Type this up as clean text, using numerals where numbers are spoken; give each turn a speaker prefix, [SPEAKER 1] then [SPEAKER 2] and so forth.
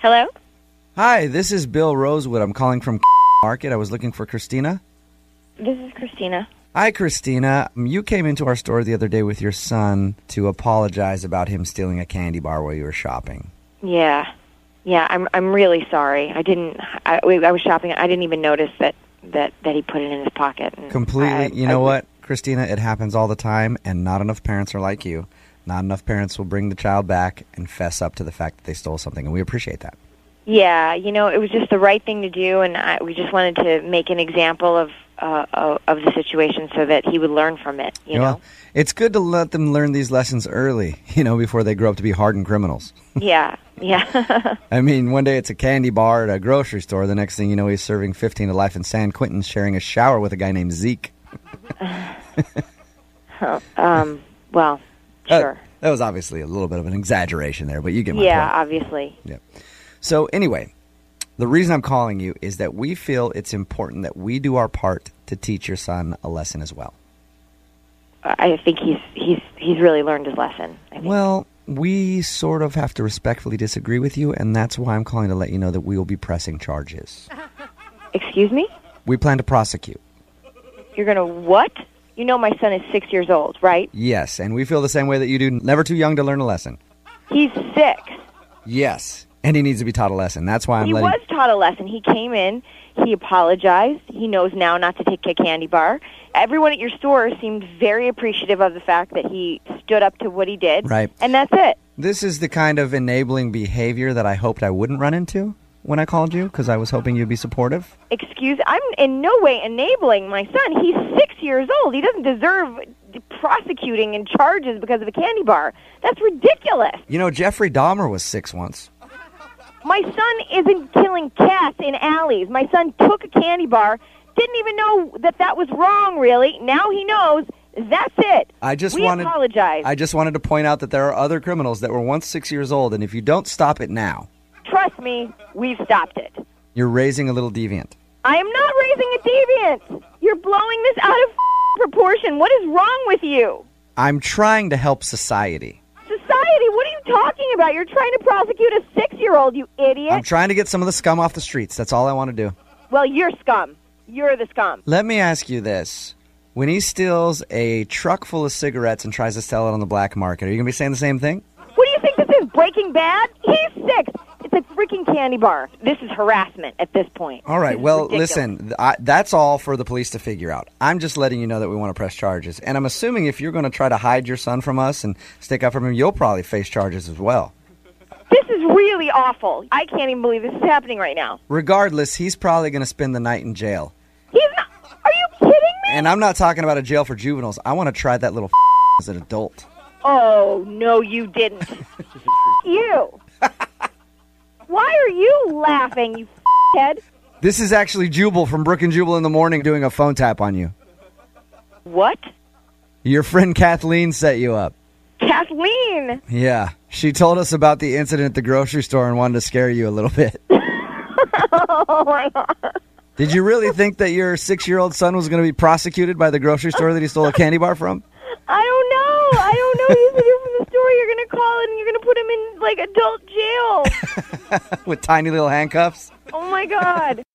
[SPEAKER 1] Hello?
[SPEAKER 2] Hi, this is Bill Rosewood. I'm calling from Market. I was looking for Christina.
[SPEAKER 1] This is Christina.
[SPEAKER 2] Hi, Christina. You came into our store the other day with your son to apologize about him stealing a candy bar while you were shopping.
[SPEAKER 1] Yeah, I'm really sorry. I was shopping. I didn't even notice that he put it in his pocket. And
[SPEAKER 2] Completely. You know what, Christina? It happens all the time, and not enough parents are like you. Not enough parents will bring the child back and fess up to the fact that they stole something, and we appreciate that.
[SPEAKER 1] Yeah, it was just the right thing to do, and we just wanted to make an example of the situation so that he would learn from it, you know?
[SPEAKER 2] It's good to let them learn these lessons early, before they grow up to be hardened criminals.
[SPEAKER 1] Yeah.
[SPEAKER 2] I mean, one day it's a candy bar at a grocery store. The next thing you know, he's serving 15 to life in San Quentin, sharing a shower with a guy named Zeke.
[SPEAKER 1] Well, sure.
[SPEAKER 2] That was obviously a little bit of an exaggeration there, but you get my point.
[SPEAKER 1] Yeah, obviously.
[SPEAKER 2] Yeah. So anyway, the reason I'm calling you is that we feel it's important that we do our part to teach your son a lesson as well.
[SPEAKER 1] I think he's really learned his lesson. I think.
[SPEAKER 2] Well, we sort of have to respectfully disagree with you, and that's why I'm calling to let you know that we will be pressing charges.
[SPEAKER 1] Excuse me?
[SPEAKER 2] We plan to prosecute.
[SPEAKER 1] You're going to what? You know my son is 6 years old, right?
[SPEAKER 2] Yes, and we feel the same way that you do. Never too young to learn a lesson.
[SPEAKER 1] He's 6.
[SPEAKER 2] Yes, and he needs to be taught a lesson. That's why
[SPEAKER 1] He was taught a lesson. He came in, he apologized. He knows now not to take a candy bar. Everyone at your store seemed very appreciative of the fact that he stood up to what he did.
[SPEAKER 2] Right.
[SPEAKER 1] And that's it.
[SPEAKER 2] This is the kind of enabling behavior that I hoped I wouldn't run into when I called you, because I was hoping you'd be supportive.
[SPEAKER 1] I'm in no way enabling my son. He's 6 years old. He doesn't deserve prosecuting and charges because of a candy bar. That's ridiculous.
[SPEAKER 2] Jeffrey Dahmer was 6 once.
[SPEAKER 1] My son isn't killing cats in alleys. My son took a candy bar, didn't even know that was wrong, really. Now he knows. That's it. We apologize.
[SPEAKER 2] I just wanted to point out that there are other criminals that were once 6 years old, and if you don't stop it now...
[SPEAKER 1] Trust me, we've stopped it.
[SPEAKER 2] You're raising a little deviant.
[SPEAKER 1] I am not raising a deviant. You're blowing this out of proportion. What is wrong with you?
[SPEAKER 2] I'm trying to help society.
[SPEAKER 1] Society? What are you talking about? You're trying to prosecute a 6-year-old, you idiot.
[SPEAKER 2] I'm trying to get some of the scum off the streets. That's all I want to do.
[SPEAKER 1] Well, you're scum. You're the scum.
[SPEAKER 2] Let me ask you this. When he steals a truck full of cigarettes and tries to sell it on the black market, are you going to be saying the same thing?
[SPEAKER 1] What do you think this is, Breaking Bad? He's 6. It's a freaking candy bar. This is harassment at this point.
[SPEAKER 2] All right, well, listen, that's all for the police to figure out. I'm just letting you know that we want to press charges. And I'm assuming if you're going to try to hide your son from us and stick up for him, you'll probably face charges as well.
[SPEAKER 1] This is really awful. I can't even believe this is happening right now.
[SPEAKER 2] Regardless, he's probably going to spend the night in jail.
[SPEAKER 1] He's not. Are you kidding me?
[SPEAKER 2] And I'm not talking about a jail for juveniles. I want to try that little as an adult.
[SPEAKER 1] Oh, no, you didn't. You. Why are you laughing, you head?
[SPEAKER 2] This is actually Jubal from Brook and Jubal in the Morning doing a phone tap on you.
[SPEAKER 1] What?
[SPEAKER 2] Your friend Kathleen set you up.
[SPEAKER 1] Kathleen?
[SPEAKER 2] Yeah. She told us about the incident at the grocery store and wanted to scare you a little bit.
[SPEAKER 1] Oh, my God.
[SPEAKER 2] Did you really think that your 6-year-old son was going to be prosecuted by the grocery store that he stole a candy bar from?
[SPEAKER 1] I don't know. He's here from the store. You're going to call and you're going to put him in, adult jail.
[SPEAKER 2] With tiny little handcuffs?
[SPEAKER 1] Oh, my God.